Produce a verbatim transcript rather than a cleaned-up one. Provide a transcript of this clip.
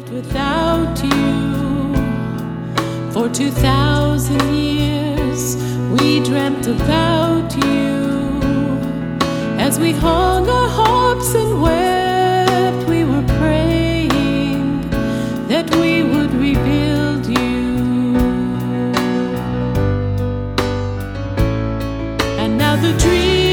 lived without you. For two thousand years we dreamt about you. As we hung our hopes and wept, we were praying that we would rebuild you. And now the dream